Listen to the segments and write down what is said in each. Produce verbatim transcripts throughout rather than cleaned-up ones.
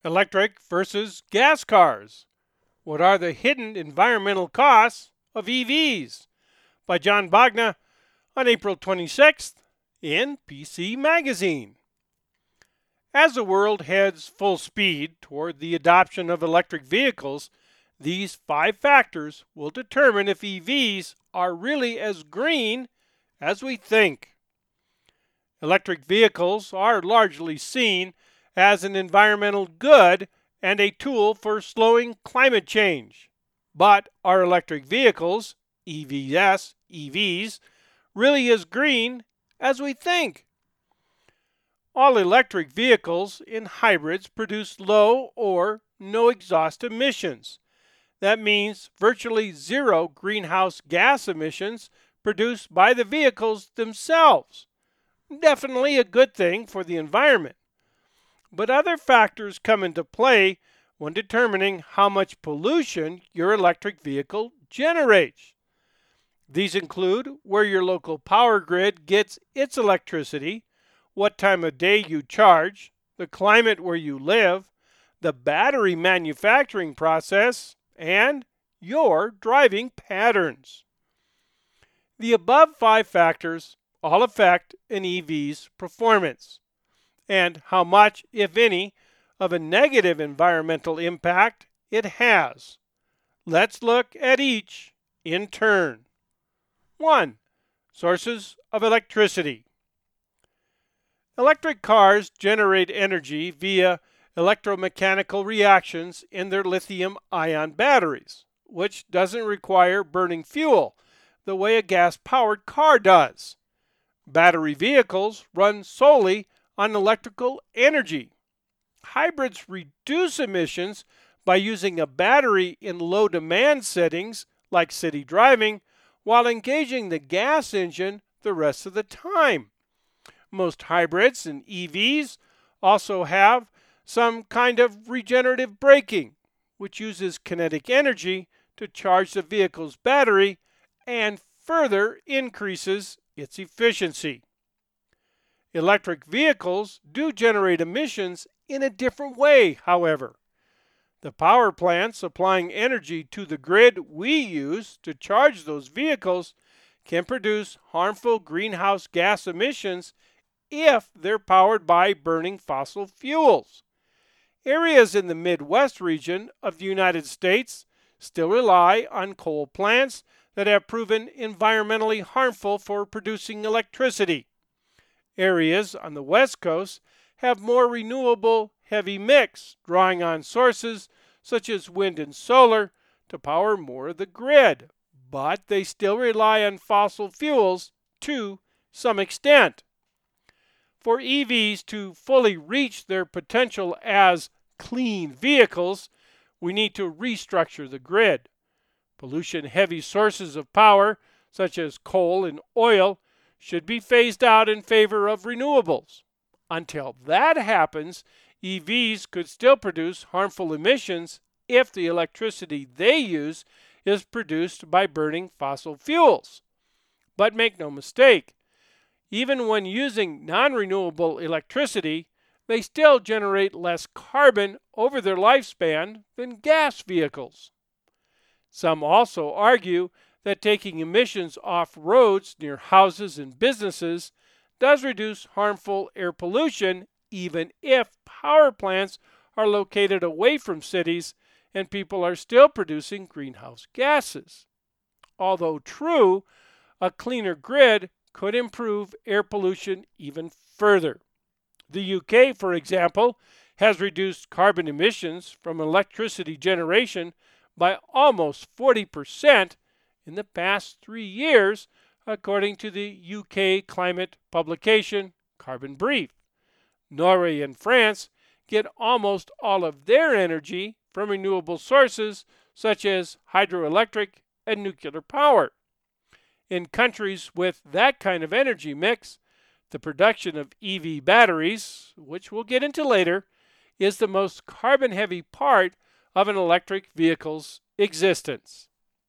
Electric versus gas cars. What are the hidden environmental costs of E Vs? By John Bogna on April twenty-sixth in P C Magazine. As the world heads full speed toward the adoption of electric vehicles, these five factors will determine if E Vs are really as green as we think. Electric vehicles are largely seen as an environmental good and a tool for slowing climate change. But are electric vehicles, E Vs, E Vs, really as green as we think? All electric vehicles and hybrids produce low or no exhaust emissions. That means virtually zero greenhouse gas emissions produced by the vehicles themselves. Definitely a good thing for the environment. But other factors come into play when determining how much pollution your electric vehicle generates. These include where your local power grid gets its electricity, what time of day you charge, the climate where you live, the battery manufacturing process, and your driving patterns. The above five factors all affect an E V's performance, and how much, if any, of a negative environmental impact it has. Let's look at each in turn. one. Sources of electricity. Electric cars generate energy via electromechanical reactions in their lithium-ion batteries, which doesn't require burning fuel the way a gas-powered car does. Battery vehicles run solely on electrical energy. Hybrids reduce emissions by using a battery in low-demand settings like city driving while engaging the gas engine the rest of the time. Most hybrids and E Vs also have some kind of regenerative braking, which uses kinetic energy to charge the vehicle's battery and further increases its efficiency. Electric vehicles do generate emissions in a different way, however. The power plants supplying energy to the grid we use to charge those vehicles can produce harmful greenhouse gas emissions if they're powered by burning fossil fuels. Areas in the Midwest region of the United States still rely on coal plants that have proven environmentally harmful for producing electricity. Areas on the West Coast have more renewable heavy mix, drawing on sources such as wind and solar to power more of the grid, but they still rely on fossil fuels to some extent. For E Vs to fully reach their potential as clean vehicles, we need to restructure the grid. Pollution-heavy sources of power, such as coal and oil, should be phased out in favor of renewables. Until that happens, E Vs could still produce harmful emissions if the electricity they use is produced by burning fossil fuels. But make no mistake, even when using non-renewable electricity, they still generate less carbon over their lifespan than gas vehicles. Some also argue that taking emissions off roads near houses and businesses does reduce harmful air pollution even if power plants are located away from cities and people are still producing greenhouse gases. Although true, a cleaner grid could improve air pollution even further. The U K, for example, has reduced carbon emissions from electricity generation by almost forty percent in the past three years, according to the U K climate publication Carbon Brief. Norway and France get almost all of their energy from renewable sources such as hydroelectric and nuclear power. In countries with that kind of energy mix, the production of E V batteries, which we'll get into later, is the most carbon-heavy part of an electric vehicle's existence.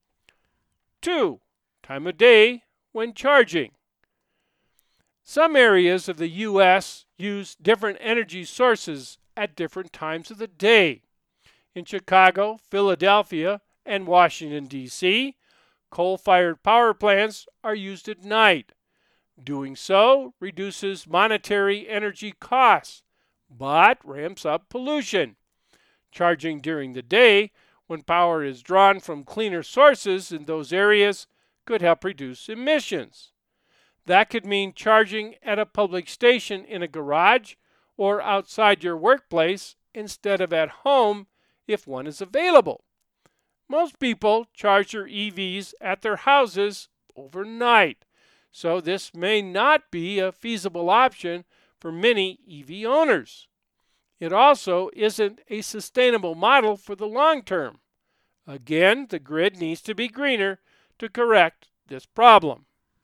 two. Time of day when charging. Some areas of the U S use different energy sources at different times of the day. In Chicago, Philadelphia, and Washington, D C, coal-fired power plants are used at night. Doing so reduces monetary energy costs, but ramps up pollution. Charging during the day, when power is drawn from cleaner sources in those areas, could help reduce emissions. That could mean charging at a public station in a garage or outside your workplace instead of at home if one is available. Most people charge their E Vs at their houses overnight, so this may not be a feasible option for many E V owners. It also isn't a sustainable model for the long term. Again, the grid needs to be greener to correct this problem.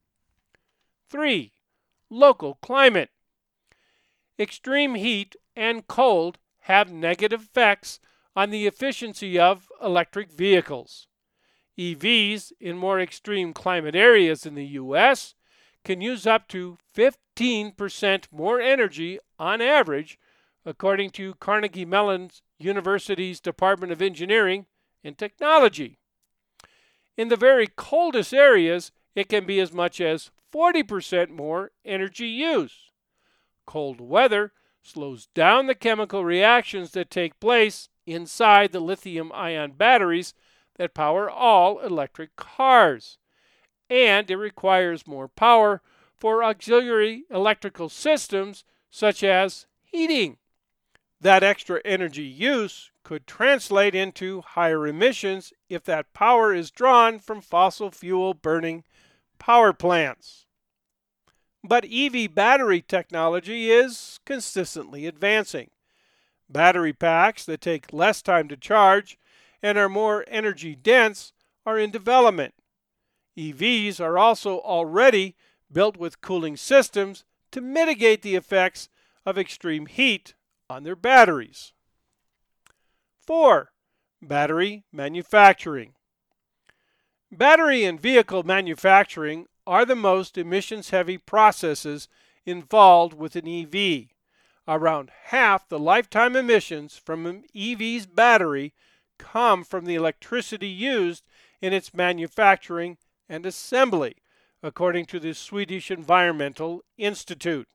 Three, local climate. Extreme heat and cold have negative effects on the efficiency of electric vehicles. E Vs in more extreme climate areas in the U S can use up to fifteen percent more energy on average, according to Carnegie Mellon University's Department of Engineering and Technology. In the very coldest areas, it can be as much as forty percent more energy use. Cold weather slows down the chemical reactions that take place inside the lithium-ion batteries that power all electric cars, and it requires more power for auxiliary electrical systems such as heating. That extra energy use could translate into higher emissions if that power is drawn from fossil fuel burning power plants. But E V battery technology is consistently advancing. Battery packs that take less time to charge and are more energy dense are in development. E Vs are also already built with cooling systems to mitigate the effects of extreme heat on their batteries. Four, battery manufacturing. Battery and vehicle manufacturing are the most emissions-heavy processes involved with an E V. Around half the lifetime emissions from an E V's battery come from the electricity used in its manufacturing and assembly, according to the Swedish Environmental Institute.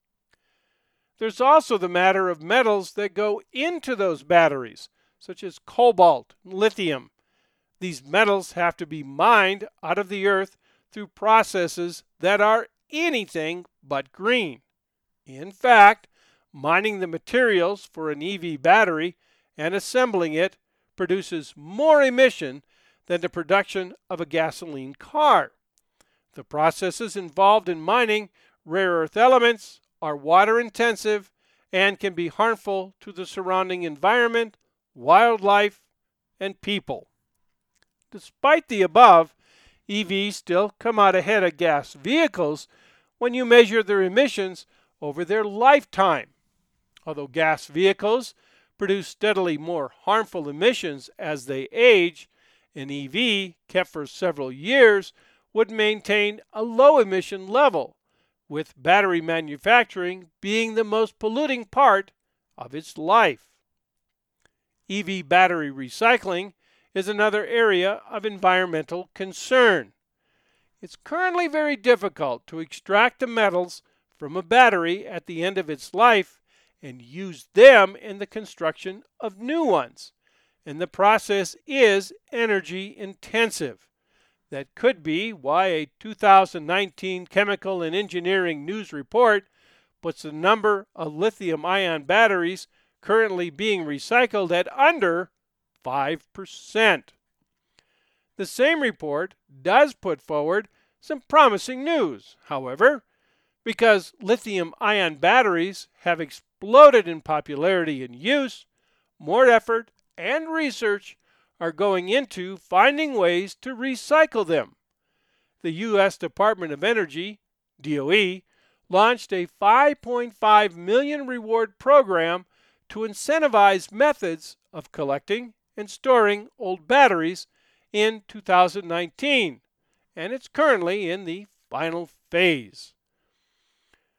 There's also the matter of metals that go into those batteries, such as cobalt and lithium. These metals have to be mined out of the earth through processes that are anything but green. In fact, mining the materials for an E V battery and assembling it produces more emission than the production of a gasoline car. The processes involved in mining rare earth elements are water intensive and can be harmful to the surrounding environment, wildlife, and people. Despite the above, E Vs still come out ahead of gas vehicles when you measure their emissions over their lifetime. Although gas vehicles produce steadily more harmful emissions as they age, an E V kept for several years would maintain a low emission level, with battery manufacturing being the most polluting part of its life. E V battery recycling is another area of environmental concern. It's currently very difficult to extract the metals from a battery at the end of its life and use them in the construction of new ones, and the process is energy intensive. That could be why a two thousand nineteen Chemical and Engineering News report puts the number of lithium-ion batteries currently being recycled at under five percent. The same report does put forward some promising news, however, because lithium-ion batteries have exploded in popularity and use. More effort and research are going into finding ways to recycle them. The U S Department of Energy, D O E, launched a five point five million dollars reward program to incentivize methods of collecting and storing old batteries in two thousand nineteen, and it's currently in the final phase.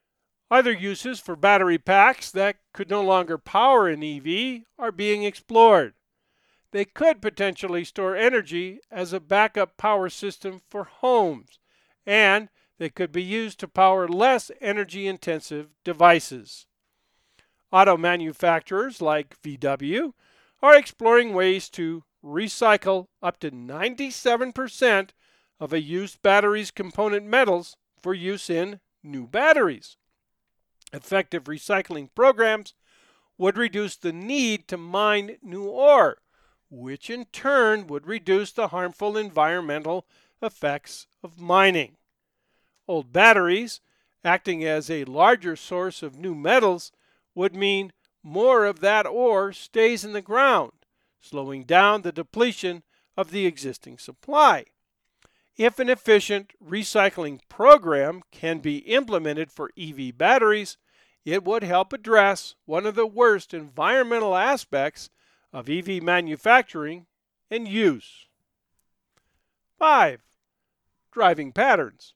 Other uses for battery packs that could no longer power an E V are being explored. They could potentially store energy as a backup power system for homes, and they could be used to power less energy-intensive devices. Auto manufacturers like V W are exploring ways to recycle up to ninety-seven percent of a used battery's component metals for use in new batteries. Effective recycling programs would reduce the need to mine new ore, which in turn would reduce the harmful environmental effects of mining. Old batteries, acting as a larger source of new metals, would mean more of that ore stays in the ground, slowing down the depletion of the existing supply. If an efficient recycling program can be implemented for E V batteries, it would help address one of the worst environmental aspects of E V manufacturing and use. five. Driving patterns.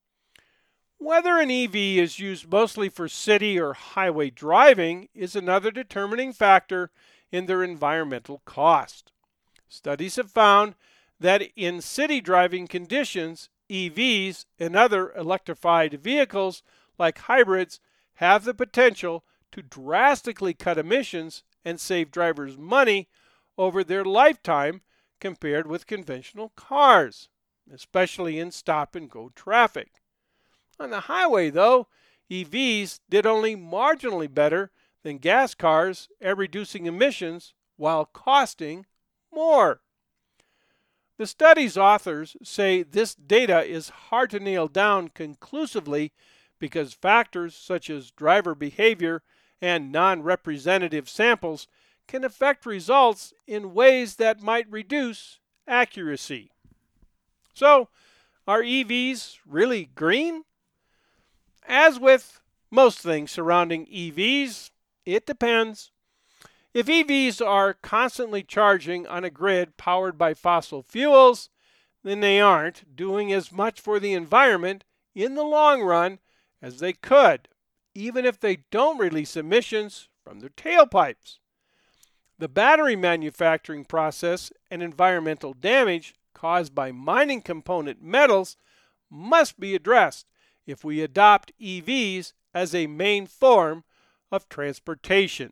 Whether an E V is used mostly for city or highway driving is another determining factor in their environmental cost. Studies have found that in city driving conditions, E Vs and other electrified vehicles like hybrids have the potential to drastically cut emissions and save drivers money over their lifetime compared with conventional cars, especially in stop-and-go traffic. On the highway, though, E Vs did only marginally better than gas cars at reducing emissions while costing more. The study's authors say this data is hard to nail down conclusively because factors such as driver behavior and non-representative samples can affect results in ways that might reduce accuracy. So, are E Vs really green? As with most things surrounding E Vs, it depends. If E Vs are constantly charging on a grid powered by fossil fuels, then they aren't doing as much for the environment in the long run as they could, even if they don't release emissions from their tailpipes. The battery manufacturing process and environmental damage caused by mining component metals must be addressed if we adopt E Vs as a main form of transportation.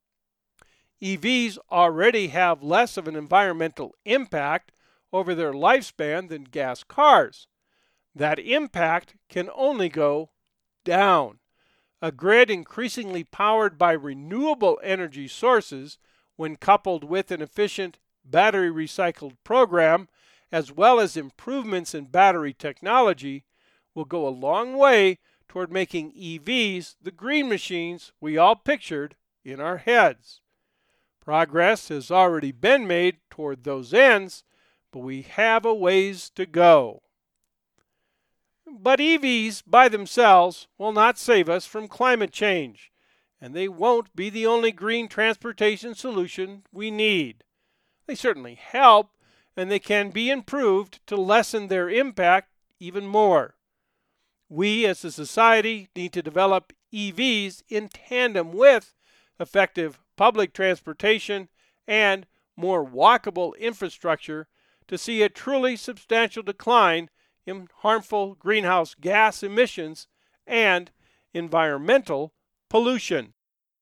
E Vs already have less of an environmental impact over their lifespan than gas cars. That impact can only go down. A grid increasingly powered by renewable energy sources, when coupled with an efficient battery recycled program, as well as improvements in battery technology, will go a long way toward making E Vs the green machines we all pictured in our heads. Progress has already been made toward those ends, but we have a ways to go. But E Vs by themselves will not save us from climate change, and they won't be the only green transportation solution we need. They certainly help, and they can be improved to lessen their impact even more. We as a society need to develop E Vs in tandem with effective public transportation and more walkable infrastructure to see a truly substantial decline in harmful greenhouse gas emissions and environmental pollution.